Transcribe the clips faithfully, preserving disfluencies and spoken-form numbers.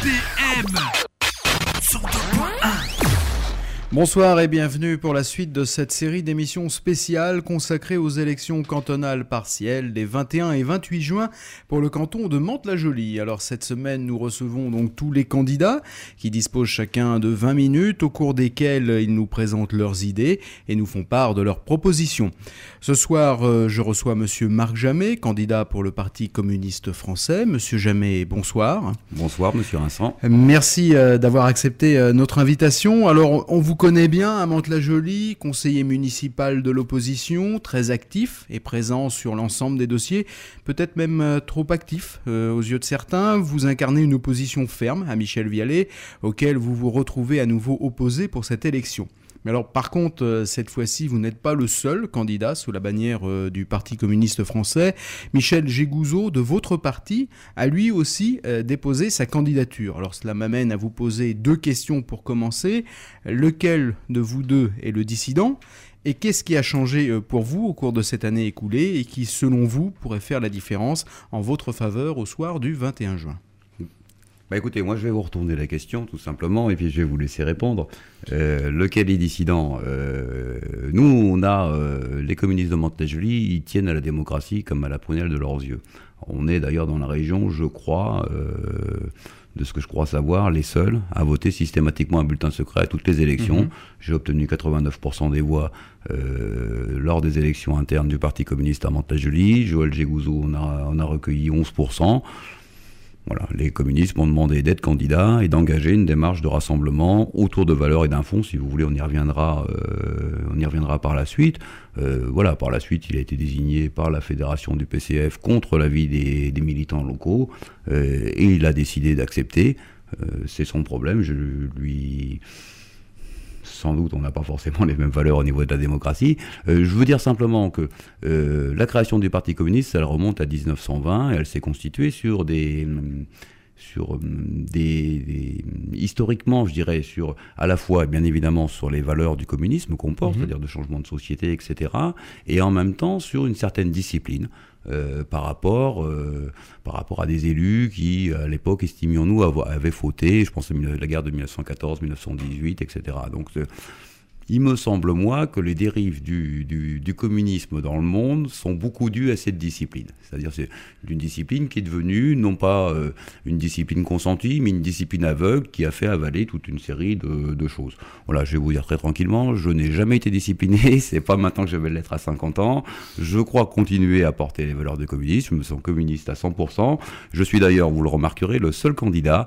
D M cent deux point un. Bonsoir et bienvenue pour la suite de cette série d'émissions spéciales consacrées aux élections cantonales partielles des vingt et un et vingt-huit juin pour le canton de Mantes-la-Jolie. Alors cette semaine, nous recevons donc tous les candidats qui disposent chacun de vingt minutes au cours desquelles ils nous présentent leurs idées et nous font part de leurs propositions. Ce soir, euh, je reçois monsieur Marc Jamet, candidat pour le Parti communiste français. Monsieur Jamet, bonsoir. Bonsoir monsieur Vincent. Merci euh, d'avoir accepté euh, notre invitation. Alors on vous connaît bien à Mantes-la-Jolie, conseiller municipal de l'opposition, très actif et présent sur l'ensemble des dossiers, peut-être même euh, trop actif euh, aux yeux de certains. Vous incarnez une opposition ferme à Michel Vialet, auquel vous vous retrouvez à nouveau opposé pour cette élection. Mais alors, par contre, euh, cette fois-ci, vous n'êtes pas le seul candidat sous la bannière euh, du Parti communiste français. Michel Jégouzeau, de votre parti, a lui aussi euh, déposé sa candidature. Alors, cela m'amène à vous poser deux questions pour commencer. Lequel de vous deux est le dissident ? Et qu'est-ce qui a changé euh, pour vous au cours de cette année écoulée et qui, selon vous, pourrait faire la différence en votre faveur au soir du vingt et un juin ? Bah écoutez, moi je vais vous retourner la question tout simplement et puis je vais vous laisser répondre. Euh, lequel est dissident ? euh, Nous, on a euh, les communistes de Mantes-la-Jolie, ils tiennent à la démocratie comme à la prunelle de leurs yeux. On est d'ailleurs dans la région, je crois, euh, de ce que je crois savoir, les seuls à voter systématiquement un bulletin secret à toutes les élections. Mmh. J'ai obtenu quatre-vingt-neuf pour cent des voix euh, lors des élections internes du Parti communiste à Mantes-la-Jolie. Joël Jégouzeau, on a, on a recueilli onze pour cent. Voilà, les communistes m'ont demandé d'être candidat et d'engager une démarche de rassemblement autour de valeurs et d'un fonds. Si vous voulez, on y reviendra, euh, on y reviendra par la suite. Euh, voilà, par la suite, il a été désigné par la fédération du P C F contre l'avis des, des militants locaux euh, et il a décidé d'accepter. Euh, c'est son problème. Je lui... Sans doute, on n'a pas forcément les mêmes valeurs au niveau de la démocratie. Euh, je veux dire simplement que euh, la création du Parti communiste, elle remonte à dix-neuf cent vingt, et elle s'est constituée sur des... sur des, des historiquement, je dirais, sur à la fois, bien évidemment, sur les valeurs du communisme qu'on porte, mmh. c'est-à-dire de changement de société, et cetera, et en même temps sur une certaine discipline. Euh, par rapport, euh, par rapport à des élus qui, à l'époque, estimions-nous, avoir, avaient fauté, je pense à la guerre de dix-neuf cent quatorze dix-neuf cent dix-huit, et cetera. Donc, euh, il me semble, moi, que les dérives du, du, du communisme dans le monde sont beaucoup dues à cette discipline. C'est-à-dire c'est une discipline qui est devenue, non pas euh, une discipline consentie, mais une discipline aveugle qui a fait avaler toute une série de, de choses. Voilà, je vais vous dire très tranquillement, je n'ai jamais été discipliné, c'est pas maintenant que je vais l'être à cinquante ans. Je crois continuer à porter les valeurs du communisme, je me sens communiste à cent pour cent. Je suis d'ailleurs, vous le remarquerez, le seul candidat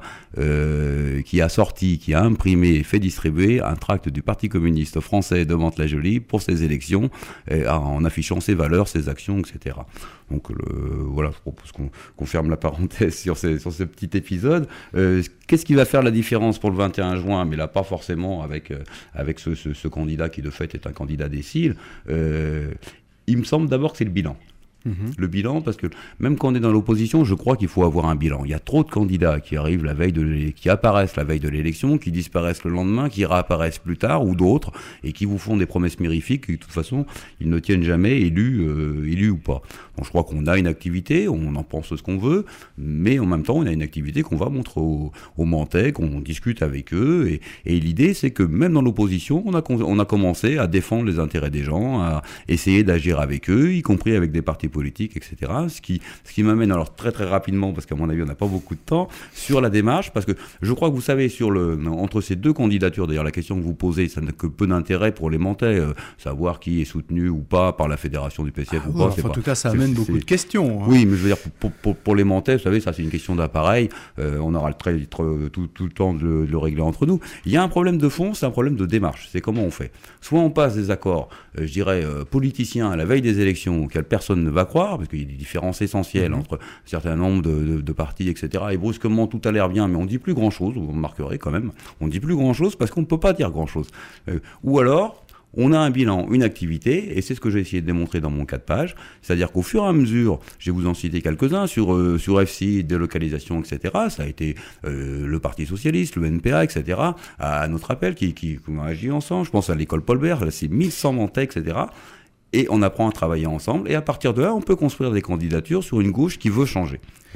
euh, qui a sorti, qui a imprimé et fait distribuer un tract du Parti communiste français de Mantes-la-Jolie pour ses élections, et en affichant ses valeurs, ses actions, et cetera. Donc le, voilà, je propose qu'on, qu'on ferme la parenthèse sur, ces, sur ce petit épisode. Euh, qu'est-ce qui va faire la différence pour le vingt et un juin ? Mais là, pas forcément avec, euh, avec ce, ce, ce candidat qui, de fait, est un candidat décile. Euh, il me semble d'abord que c'est le bilan. Le bilan, parce que même quand on est dans l'opposition, je crois qu'il faut avoir un bilan. Il y a trop de candidats qui arrivent la veille de qui apparaissent la veille de l'élection, qui disparaissent le lendemain, qui réapparaissent plus tard, ou d'autres, et qui vous font des promesses mirifiques, qui de toute façon, ils ne tiennent jamais, élus, euh, élus ou pas. Donc je crois qu'on a une activité, on en pense ce qu'on veut, mais en même temps, on a une activité qu'on va montrer aux, aux Mantais, qu'on discute avec eux, et, et l'idée, c'est que même dans l'opposition, on a, on a commencé à défendre les intérêts des gens, à essayer d'agir avec eux, y compris avec des partis politique, et cetera. Ce qui, ce qui m'amène alors très très rapidement, parce qu'à mon avis on n'a pas beaucoup de temps, sur la démarche, parce que je crois que vous savez, sur le, entre ces deux candidatures, d'ailleurs la question que vous posez, ça n'a que peu d'intérêt pour les Mantais, euh, savoir qui est soutenu ou pas par la fédération du P C F ah, ou ouais, pas. Enfin, en pas, tout cas, ça amène beaucoup de questions. Hein. Oui, mais je veux dire, pour, pour, pour les Mantais, vous savez, ça c'est une question d'appareil, euh, on aura le très, très, tout, tout le temps de le, de le régler entre nous. Il y a un problème de fond, c'est un problème de démarche, c'est comment on fait. Soit on passe des accords, euh, je dirais, euh, politiciens à la veille des élections auxquels personne ne va croire, parce qu'il y a des différences essentielles mmh. entre un certain nombre de, de, de partis, et cetera. Et brusquement, tout a l'air bien, mais on ne dit plus grand-chose, vous remarquerez quand même, on ne dit plus grand-chose parce qu'on ne peut pas dire grand-chose. Euh, ou alors, on a un bilan, une activité, et c'est ce que j'ai essayé de démontrer dans mon quatre pages, c'est-à-dire qu'au fur et à mesure, je vais vous en citer quelques-uns, sur, euh, sur F C, délocalisation, et cetera, ça a été euh, le Parti Socialiste, le N P A, et cetera, à notre appel, qui, qui, qui ont agi ensemble, je pense à l'école Paul Bert, là c'est mille cent Mantais, et cetera, et on apprend à travailler ensemble, et à partir de là, on peut construire des candidatures sur une gauche qui veut changer.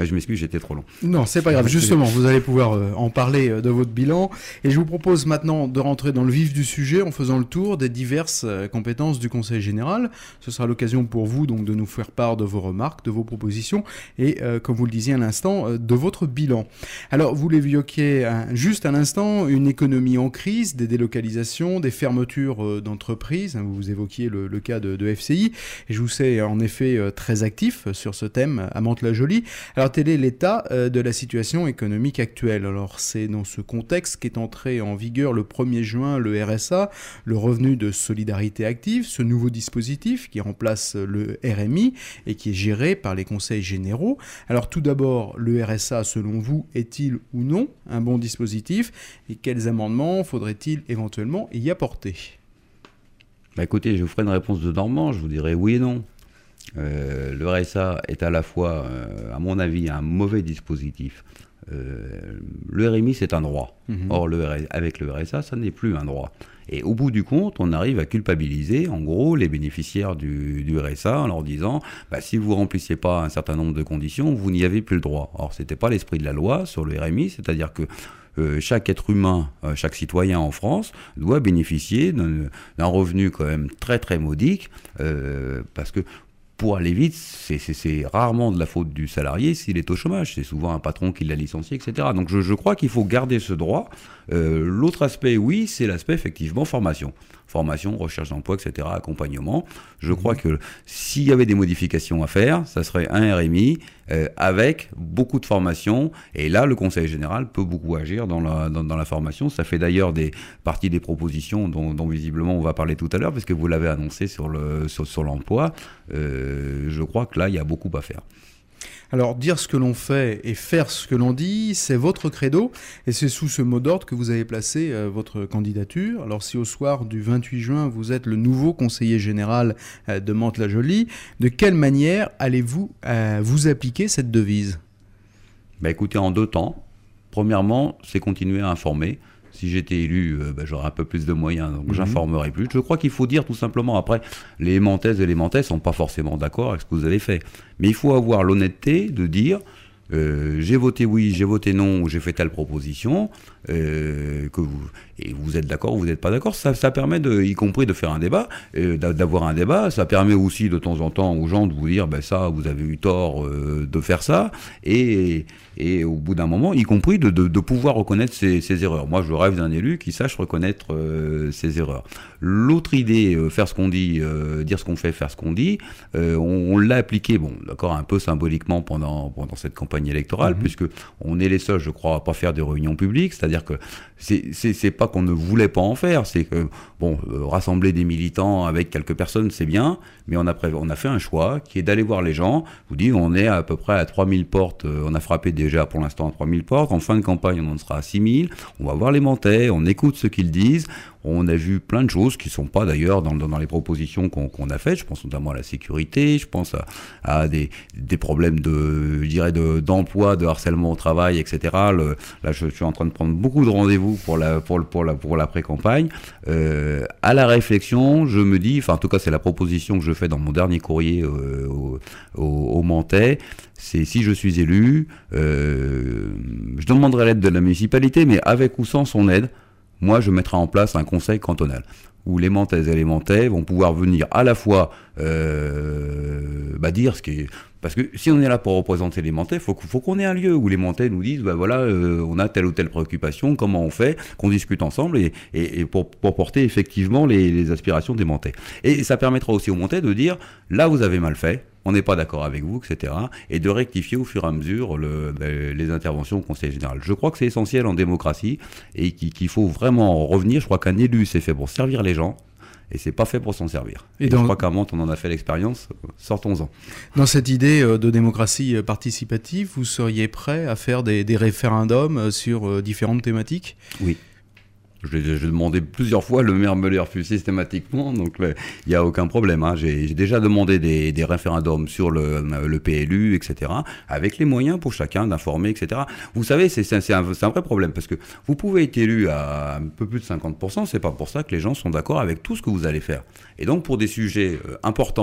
Je m'excuse, j'étais trop long. Non, c'est pas grave. Justement, vous allez pouvoir euh, en parler euh, de votre bilan. Et je vous propose maintenant de rentrer dans le vif du sujet en faisant le tour des diverses euh, compétences du Conseil général. Ce sera l'occasion pour vous donc de nous faire part de vos remarques, de vos propositions et, euh, comme vous le disiez à l'instant, euh, de votre bilan. Alors, vous l'évoquiez un, juste à l'instant, une économie en crise, des délocalisations, des fermetures euh, d'entreprises. Vous évoquiez le, le cas de, de F C I. Et je vous sais en effet euh, très actif sur ce thème à Mantes-la-Jolie. Alors, tel est l'état euh, de la situation économique actuelle. Alors, c'est dans ce contexte qu'est entré en vigueur le premier juin le R S A, le revenu de solidarité active, ce nouveau dispositif qui remplace le R M I et qui est géré par les conseils généraux. Alors, tout d'abord, le R S A, selon vous, est-il ou non un bon dispositif et quels amendements faudrait-il éventuellement y apporter ? Bah écoutez, je vous ferai une réponse de Normand, je vous dirai oui et non. Euh, le R S A est à la fois, euh, à mon avis, un mauvais dispositif. Euh, le R M I, c'est un droit. Mmh. Or, le R S A, avec le R S A, ça n'est plus un droit. Et au bout du compte, on arrive à culpabiliser, en gros, les bénéficiaires du, du R S A en leur disant bah, si vous ne remplissez pas un certain nombre de conditions, vous n'y avez plus le droit. Or, ce n'était pas l'esprit de la loi sur le R M I, c'est-à-dire que Euh, chaque être humain, euh, chaque citoyen en France doit bénéficier d'un, d'un revenu quand même très très modique, euh, parce que pour aller vite, c'est, c'est, c'est rarement de la faute du salarié s'il est au chômage. C'est souvent un patron qui l'a licencié, et cetera. Donc je, je crois qu'il faut garder ce droit. Euh, l'autre aspect, oui, c'est l'aspect effectivement formation. Formation, recherche d'emploi, et cetera, accompagnement. Je crois que s'il y avait des modifications à faire, ça serait un R M I euh, avec beaucoup de formation. Et là, le Conseil général peut beaucoup agir dans la, dans, dans la formation. Ça fait d'ailleurs des partie des propositions dont, dont visiblement on va parler tout à l'heure, parce que vous l'avez annoncé sur, le, sur, sur l'emploi. Euh, je crois que là, il y a beaucoup à faire. Alors, dire ce que l'on fait et faire ce que l'on dit, c'est votre credo, et c'est sous ce mot d'ordre que vous avez placé euh, votre candidature. Alors, si au soir du vingt-huit juin, vous êtes le nouveau conseiller général euh, de Mantes-la-Jolie, de quelle manière allez-vous euh, vous appliquer cette devise ? Bah, écoutez, en deux temps. Premièrement, c'est continuer à informer. Si j'étais élu, euh, bah, j'aurais un peu plus de moyens, donc mmh. j'informerai plus. Je crois qu'il faut dire tout simplement, après, les Mantaises et les Mantais ne sont pas forcément d'accord avec ce que vous avez fait. Mais il faut avoir l'honnêteté de dire, euh, j'ai voté oui, j'ai voté non, ou j'ai fait telle proposition, euh, que vous, et vous êtes d'accord ou vous n'êtes pas d'accord. Ça, ça permet, de, y compris de faire un débat, euh, d'avoir un débat. Ça permet aussi de temps en temps aux gens de vous dire, ben ça, vous avez eu tort euh, de faire ça, et... et au bout d'un moment, y compris de, de, de pouvoir reconnaître ses, ses erreurs. Moi, je rêve d'un élu qui sache reconnaître euh, ses erreurs. L'autre idée, euh, faire ce qu'on dit, euh, dire ce qu'on fait, faire ce qu'on dit, euh, on, on l'a appliqué, bon, d'accord, un peu symboliquement pendant, pendant cette campagne électorale, mmh. puisque on est les seuls, je crois, à pas faire des réunions publiques, c'est-à-dire que c'est, c'est, c'est pas qu'on ne voulait pas en faire, c'est que, bon, euh, rassembler des militants avec quelques personnes, c'est bien, mais on a, pré- on a fait un choix qui est d'aller voir les gens. Je vous dis, on est à peu près à trois mille portes, euh, on a frappé des déjà pour l'instant à trois mille portes. En fin de campagne, on en sera à six mille. On va voir les Mantais, on écoute ce qu'ils disent. On a vu plein de choses qui ne sont pas d'ailleurs dans, dans, dans les propositions qu'on, qu'on a faites. Je pense notamment à la sécurité, je pense à, à des, des problèmes de, je dirais de, d'emploi, de harcèlement au travail, et cetera. Le, là, je suis en train de prendre beaucoup de rendez-vous pour la, pour, pour la, pour la pré-campagne. Euh, à la réflexion, je me dis, enfin en tout cas c'est la proposition que je fais dans mon dernier courrier euh, au, au, au Mantais, c'est si je suis élu, euh, je demanderai l'aide de la municipalité, mais avec ou sans son aide, moi, je mettrai en place un conseil cantonal où les Mantaises et les Mantais vont pouvoir venir à la fois euh, bah dire ce qui est... Parce que si on est là pour représenter les Mantais, il faut, faut qu'on ait un lieu où les Mantais nous disent bah voilà, euh, on a telle ou telle préoccupation, comment on fait, qu'on discute ensemble et, et, et pour, pour porter effectivement les, les aspirations des Mantais. Et ça permettra aussi aux Mantais de dire là, vous avez mal fait, on n'est pas d'accord avec vous, et cetera. Et de rectifier au fur et à mesure le, les interventions au Conseil général. Je crois que c'est essentiel en démocratie et qu'il faut vraiment revenir. Je crois qu'un élu, c'est fait pour servir les gens et c'est pas fait pour s'en servir. Et, et dans... je crois qu'à Mantes, on en a fait l'expérience. Sortons-en. Dans cette idée de démocratie participative, vous seriez prêt à faire des, des référendums sur différentes thématiques ? Oui. Je l'ai demandé plusieurs fois, le maire me l'a refusé systématiquement, donc il n'y a aucun problème. Hein. J'ai, j'ai déjà demandé des, des référendums sur le, le P L U, et cetera, avec les moyens pour chacun d'informer, et cetera. Vous savez, c'est, c'est, c'est, un, c'est un vrai problème, parce que vous pouvez être élu à un peu plus de cinquante pour cent, c'est pas pour ça que les gens sont d'accord avec tout ce que vous allez faire. Et donc, pour des sujets euh, importants,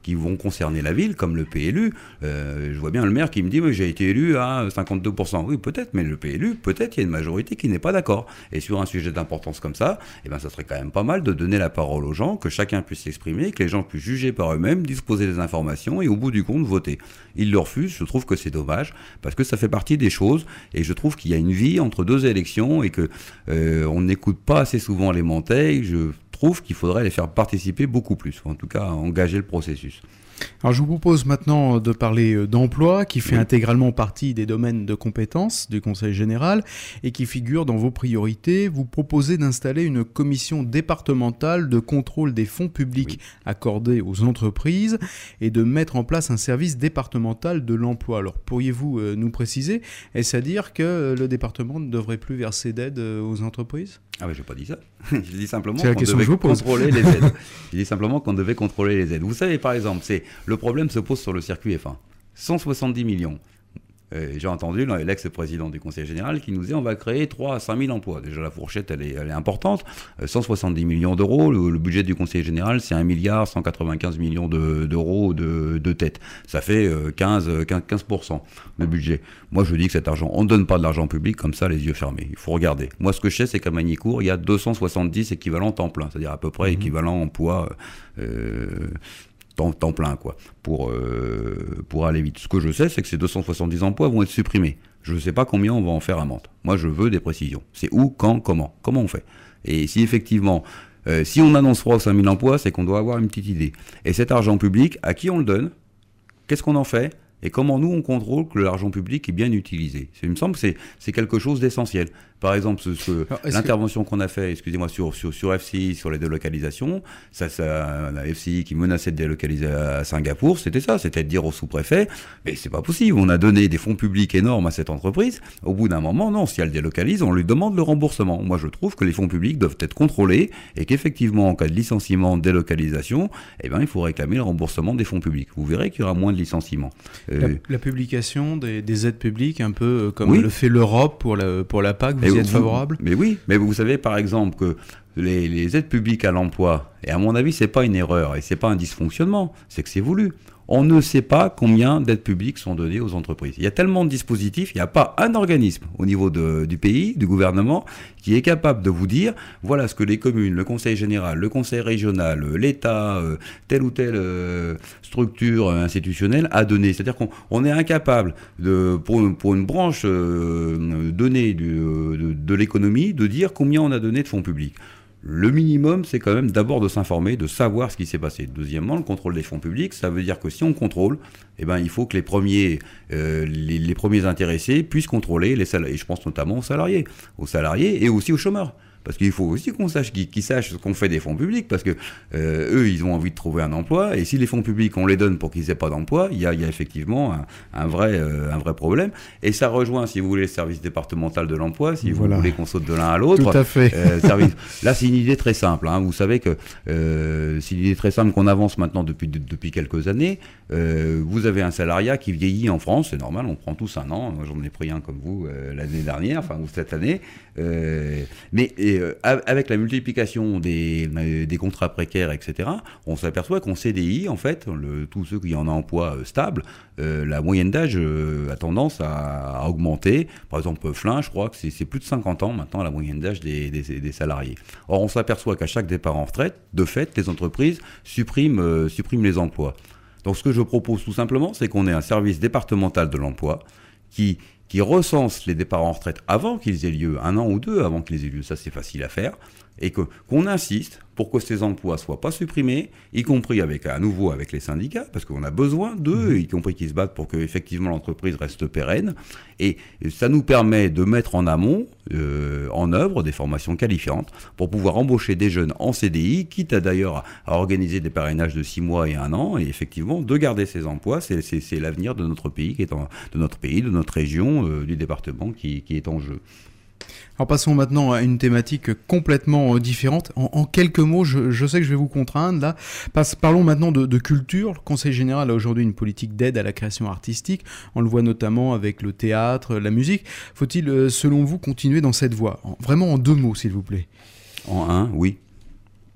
qui vont concerner la ville, comme le P L U. Euh, je vois bien le maire qui me dit, mais j'ai été élu à cinquante-deux pour cent. Oui, peut-être, mais le P L U, peut-être il y a une majorité qui n'est pas d'accord. Et sur un sujet d'importance comme ça, eh ben, ça serait quand même pas mal de donner la parole aux gens, que chacun puisse s'exprimer, que les gens puissent juger par eux-mêmes, disposer des informations et au bout du compte, voter. Ils le refusent, je trouve que c'est dommage, parce que ça fait partie des choses, et je trouve qu'il y a une vie entre deux élections et que euh, on n'écoute pas assez souvent les Montais. Je trouve qu'il faudrait les faire participer beaucoup plus, en tout cas engager le processus. Alors je vous propose maintenant de parler d'emploi, qui fait oui. intégralement partie des domaines de compétences du Conseil général et qui figure dans vos priorités. Vous proposez d'installer une commission départementale de contrôle des fonds publics oui. accordés aux entreprises et de mettre en place un service départemental de l'emploi. Alors pourriez-vous nous préciser, est-ce à dire que le département ne devrait plus verser d'aide aux entreprises ? Ah ben j'ai pas dit ça. Je dis simplement qu'on devait contrôler les aides. Je dis simplement qu'on devait contrôler les aides. Vous savez, par exemple, c'est le problème se pose sur le circuit F un. cent soixante-dix millions. Euh, j'ai entendu l'ex-président du Conseil général qui nous dit on va créer trois à cinq mille emplois. Déjà la fourchette elle est, elle est importante. Euh, cent soixante-dix millions d'euros. Le, le budget du Conseil général c'est un milliard cent quatre-vingt-quinze millions de, d'euros de, de tête. Ça fait euh, quinze pour cent de budget. Moi je dis que cet argent, on ne donne pas de l'argent public comme ça les yeux fermés. Il faut regarder. Moi ce que je sais c'est qu'à Magny-Cours il y a deux cent soixante-dix équivalents temps plein. C'est-à-dire à peu près mmh. équivalent emploi... Euh, Temps, temps plein, quoi, pour, euh, pour aller vite. Ce que je sais, c'est que ces deux cent soixante-dix emplois vont être supprimés. Je ne sais pas combien on va en faire à Mantes. Moi, je veux des précisions. C'est où, quand, comment. Comment on fait ? Et si effectivement, euh, si on annonce trois ou cinq mille emplois, c'est qu'on doit avoir une petite idée. Et cet argent public, à qui on le donne ? Qu'est-ce qu'on en fait ? Et comment nous, on contrôle que l'argent public est bien utilisé ? Il me semble que c'est, c'est quelque chose d'essentiel. Par exemple, ce, ce, Alors, l'intervention que... qu'on a fait, excusez-moi, sur, sur, sur F C I, sur les délocalisations, ça, ça, la F C I qui menaçait de délocaliser à Singapour, c'était ça, c'était de dire au sous-préfet, mais c'est pas possible, on a donné des fonds publics énormes à cette entreprise, au bout d'un moment, non, si elle délocalise, on lui demande le remboursement. Moi, je trouve que les fonds publics doivent être contrôlés et qu'effectivement, en cas de licenciement, de délocalisation, eh ben, il faut réclamer le remboursement des fonds publics. Vous verrez qu'il y aura moins de licenciements. Euh... La, la publication des, des aides publiques, un peu comme oui. le fait l'Europe pour la, pour la P A C, vous y êtes favorable ? Mais oui, mais vous savez par exemple que les, les aides publiques à l'emploi, et à mon avis c'est pas une erreur et c'est pas un dysfonctionnement, c'est que c'est voulu. On ne sait pas combien d'aides publiques sont données aux entreprises. Il y a tellement de dispositifs, il n'y a pas un organisme au niveau de, du pays, du gouvernement, qui est capable de vous dire, voilà ce que les communes, le conseil général, le conseil régional, l'État, euh, telle ou telle euh, structure institutionnelle a donné. C'est-à-dire qu'on on est incapable, de, pour, une, pour une branche euh, donnée du, de, de l'économie, de dire combien on a donné de fonds publics. Le minimum, c'est quand même d'abord de s'informer, de savoir ce qui s'est passé. Deuxièmement, le contrôle des fonds publics, ça veut dire que si on contrôle, eh ben, il faut que les premiers, euh, les, les premiers intéressés puissent contrôler les salariés. Je pense notamment aux salariés, aux salariés et aussi aux chômeurs. Parce qu'il faut aussi qu'on sache, qu'ils, qu'ils sachent ce qu'on fait des fonds publics, parce que euh, eux, ils ont envie de trouver un emploi, et si les fonds publics, on les donne pour qu'ils aient pas d'emploi, il y a, il y a effectivement un, un, vrai, euh, un vrai problème. Et ça rejoint, si vous voulez, le service départemental de l'emploi, si voilà. vous voulez qu'on saute de l'un à l'autre. Tout à fait. Euh, service... Là, c'est une idée très simple. Hein. Vous savez que euh, c'est une idée très simple qu'on avance maintenant depuis, de, depuis quelques années. Euh, vous avez un salariat qui vieillit en France, c'est normal, on prend tous un an. Moi, j'en ai pris un comme vous euh, l'année dernière, enfin, ou cette année. Euh, mais et, euh, avec la multiplication des, des contrats précaires, et cetera, on s'aperçoit qu'en C D I, en fait, le, tous ceux qui ont un emploi euh, stable, euh, la moyenne d'âge euh, a tendance à, à augmenter. Par exemple, Flin, je crois que c'est, c'est plus de cinquante ans maintenant la moyenne d'âge des, des, des salariés. Or, on s'aperçoit qu'à chaque départ en retraite, de fait, les entreprises suppriment, euh, suppriment les emplois. Donc, ce que je propose tout simplement, c'est qu'on ait un service départemental de l'emploi qui... qui recense les départs en retraite avant qu'ils aient lieu, un an ou deux avant qu'ils aient lieu, ça c'est facile à faire, et que, qu'on insiste pour que ces emplois ne soient pas supprimés, y compris avec, à nouveau avec les syndicats, parce qu'on a besoin d'eux, mmh. y compris qu'ils se battent pour que effectivement l'entreprise reste pérenne, et ça nous permet de mettre en amont, euh, en œuvre, des formations qualifiantes, pour pouvoir embaucher des jeunes en C D I, quitte à d'ailleurs à organiser des parrainages de six mois et un an, et effectivement de garder ces emplois, c'est, c'est, c'est l'avenir de notre pays, qui est en, de notre pays, de notre région, euh, du département qui, qui est en jeu. Alors passons maintenant à une thématique complètement différente. En, en quelques mots, je, je sais que je vais vous contraindre là. Passe, parlons maintenant de, de culture. Le Conseil général a aujourd'hui une politique d'aide à la création artistique. On le voit notamment avec le théâtre, la musique. Faut-il, selon vous, continuer dans cette voie ? Vraiment en deux mots, s'il vous plaît. En un, oui.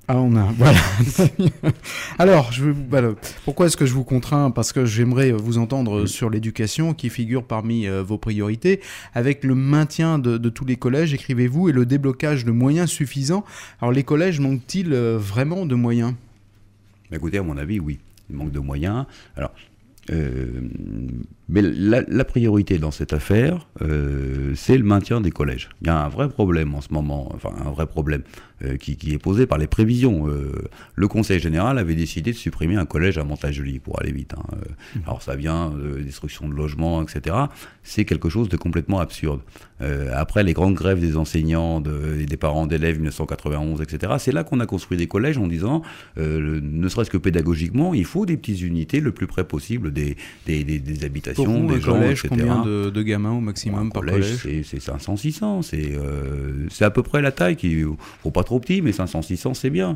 Ah, on a, voilà. Alors, je, voilà. Pourquoi est-ce que je vous contrains ? Parce que j'aimerais vous entendre sur l'éducation qui figure parmi euh, vos priorités, avec le maintien de, de tous les collèges, écrivez-vous, et le déblocage de moyens suffisants. Alors, les collèges manquent-ils euh, vraiment de moyens ? Écoutez, à mon avis, oui. Il manque de moyens. Alors, euh, mais la, la priorité dans cette affaire, euh, c'est le maintien des collèges. Il y a un vrai problème en ce moment, enfin un vrai problème euh, qui, qui est posé par les prévisions. Euh, le Conseil général avait décidé de supprimer un collège à Mantes-la-Jolie, pour aller vite. Hein. Euh, alors ça vient de destruction de logements, et cetera. C'est quelque chose de complètement absurde. Euh, après les grandes grèves des enseignants, de, des parents d'élèves dix-neuf cent quatre-vingt-onze, et cetera, c'est là qu'on a construit des collèges en disant, euh, le, ne serait-ce que pédagogiquement, il faut des petites unités le plus près possible des, des, des, des habitations, Pour vous, des gens, collège, et cetera. Combien de, de gamins au maximum un par collège, collège ? c'est, c'est cinq cents six cents, c'est, euh, c'est à peu près la taille, qui faut pas trop petit, mais cinq cents six cents c'est bien.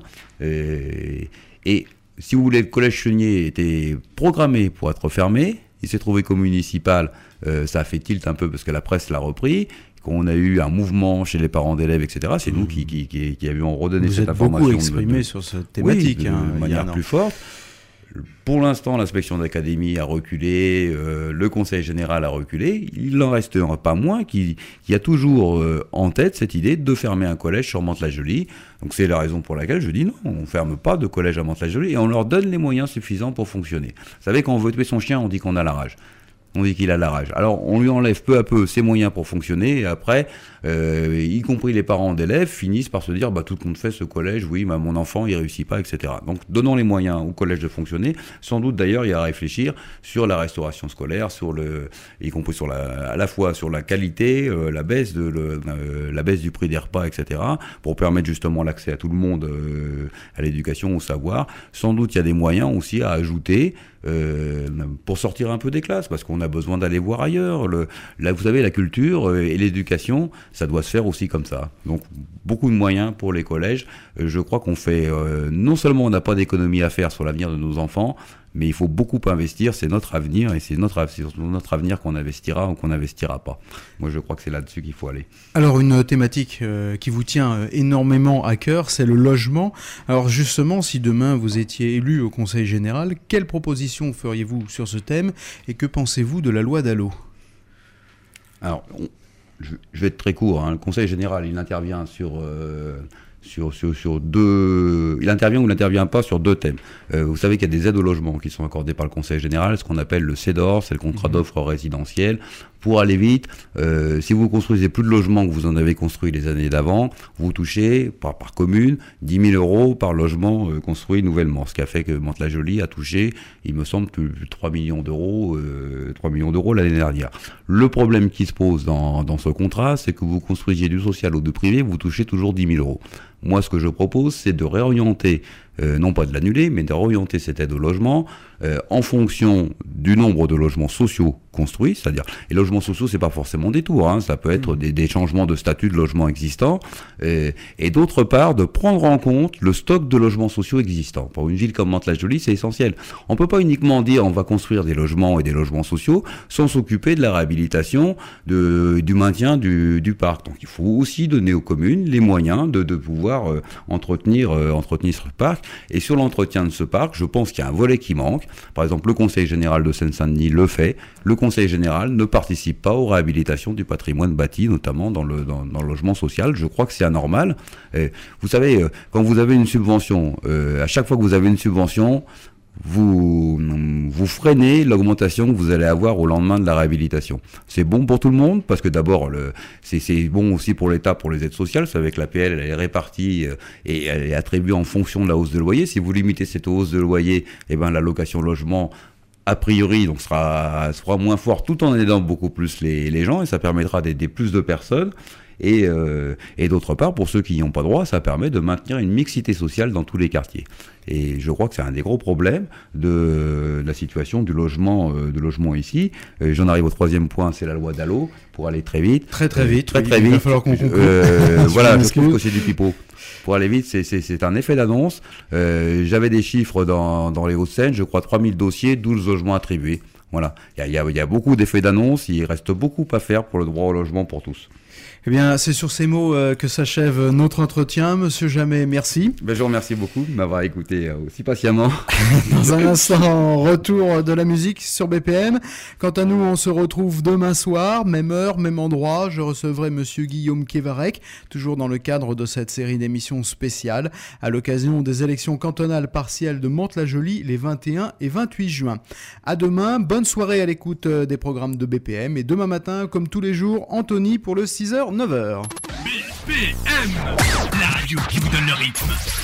Et, et si vous voulez, le collège Chenier était programmé pour être fermé, il s'est trouvé qu'au municipal, euh, ça a fait tilt un peu parce que la presse l'a repris, qu'on a eu un mouvement chez les parents d'élèves, et cetera. C'est mmh. nous qui, qui, qui, qui avions redonné vous cette êtes information. Vous êtes beaucoup exprimé de, de, sur cette thématique. Oui, de, hein, de manière plus forte. Pour l'instant, l'inspection d'académie a reculé, euh, le conseil général a reculé. Il n'en reste pas moins qu'il y a toujours euh, en tête cette idée de fermer un collège sur Mantes-la-Jolie. Donc c'est la raison pour laquelle je dis non, on ne ferme pas de collège à Mantes-la-Jolie et on leur donne les moyens suffisants pour fonctionner. Vous savez, quand on veut tuer son chien, on dit qu'on a la rage. On dit qu'il a la rage. Alors, on lui enlève peu à peu ses moyens pour fonctionner, et après, euh, y compris les parents d'élèves, finissent par se dire, bah, tout compte fait, ce collège, oui, bah, mon enfant, il réussit pas, et cetera. Donc, donnons les moyens au collège de fonctionner. Sans doute, d'ailleurs, il y a à réfléchir sur la restauration scolaire, sur le, y compris sur la, à la fois sur la qualité, euh, la baisse de, le, euh, la baisse du prix des repas, et cetera, pour permettre justement l'accès à tout le monde euh, à l'éducation, au savoir. Sans doute, il y a des moyens aussi à ajouter. Euh, pour sortir un peu des classes, parce qu'on a besoin d'aller voir ailleurs. Le, là, vous savez, la culture euh, et l'éducation, ça doit se faire aussi comme ça. Donc, beaucoup de moyens pour les collèges. Euh, je crois qu'on fait, euh, non seulement on n'a pas d'économie à faire sur l'avenir de nos enfants, mais il faut beaucoup investir, c'est notre avenir, et c'est notre, c'est notre avenir qu'on investira ou qu'on n'investira pas. Moi, je crois que c'est là-dessus qu'il faut aller. Alors, une thématique euh, qui vous tient euh, énormément à cœur, c'est le logement. Alors, justement, si demain vous étiez élu au Conseil général, quelles propositions feriez-vous sur ce thème, et que pensez-vous de la loi Dallot ? Alors, on, je, je vais être très court. Hein. Le Conseil général, il intervient sur... Euh, Sur, sur, sur deux... Il intervient ou il n'intervient pas sur deux thèmes. Euh, vous savez qu'il y a des aides au logement qui sont accordées par le Conseil général, ce qu'on appelle le C E D O R, c'est le contrat mmh. d'offre résidentielle. Pour aller vite, euh, si vous construisez plus de logements que vous en avez construit les années d'avant, vous touchez, par, par commune, dix mille euros par logement euh, construit nouvellement. Ce qui a fait que Mantes-la-Jolie a touché, il me semble, plus, plus de trois millions d'euros, euh, trois millions d'euros l'année dernière. Le problème qui se pose dans, dans ce contrat, c'est que vous construisiez du social ou du privé, vous touchez toujours dix mille euros. Moi, ce que je propose, c'est de réorienter, euh, non pas de l'annuler, mais de réorienter cette aide au logement euh, en fonction du nombre de logements sociaux construits, c'est-à-dire, les logements sociaux, c'est pas forcément des tours, hein, ça peut être des, des changements de statut de logements existants, euh, et d'autre part, de prendre en compte le stock de logements sociaux existants. Pour une ville comme Mantes-la-Jolie, c'est essentiel. On peut pas uniquement dire on va construire des logements et des logements sociaux sans s'occuper de la réhabilitation, de, du maintien du, du parc. Donc, il faut aussi donner aux communes les moyens de, de pouvoir euh, entretenir, euh, entretenir ce parc. Et sur l'entretien de ce parc, je pense qu'il y a un volet qui manque. Par exemple, le Conseil général de Seine-Saint-Denis le fait. Le Conseil général ne participe pas aux réhabilitations du patrimoine bâti, notamment dans le, dans, dans le logement social. Je crois que c'est anormal. Et vous savez, quand vous avez une subvention, euh, à chaque fois que vous avez une subvention, vous, vous freinez l'augmentation que vous allez avoir au lendemain de la réhabilitation. C'est bon pour tout le monde, parce que d'abord, le, c'est, c'est bon aussi pour l'État, pour les aides sociales. C'est avec l'A P L, elle est répartie euh, et elle est attribuée en fonction de la hausse de loyer. Si vous limitez cette hausse de loyer, eh ben, la location logement, a priori, donc sera, sera moins fort, tout en aidant beaucoup plus les, les gens, et ça permettra d'aider plus de personnes. Et, euh, et d'autre part, pour ceux qui n'y ont pas droit, ça permet de maintenir une mixité sociale dans tous les quartiers. Et je crois que c'est un des gros problèmes de, de la situation du logement, euh, de logement ici. Euh, j'en arrive au troisième point, c'est la loi Dallot, pour aller très vite. Très très vite. Très oui, très il vite. va falloir qu'on conclue. Euh, voilà, je trouve que c'est du pipeau. Pour aller vite, c'est, c'est, c'est un effet d'annonce. Euh, j'avais des chiffres dans, dans les Hauts-de-Seine, je crois trois mille dossiers, douze logements attribués. Voilà, il y a, y a, y a beaucoup d'effets d'annonce, il reste beaucoup à faire pour le droit au logement pour tous. Eh bien, c'est sur ces mots euh, que s'achève notre entretien. Monsieur Jamet, merci. Ben, je vous remercie beaucoup de m'avoir écouté euh, aussi patiemment. Dans un instant, retour de la musique sur B P M. Quant à nous, on se retrouve demain soir, même heure, même endroit. Je recevrai Monsieur Guillaume Kévarec, toujours dans le cadre de cette série d'émissions spéciales, à l'occasion des élections cantonales partielles de Mantes-la-Jolie les vingt et un et vingt-huit juin. À demain, bonne soirée à l'écoute des programmes de B P M. Et demain matin, comme tous les jours, Anthony pour le six heures neuf heures. B P M, la radio qui vous donne le rythme.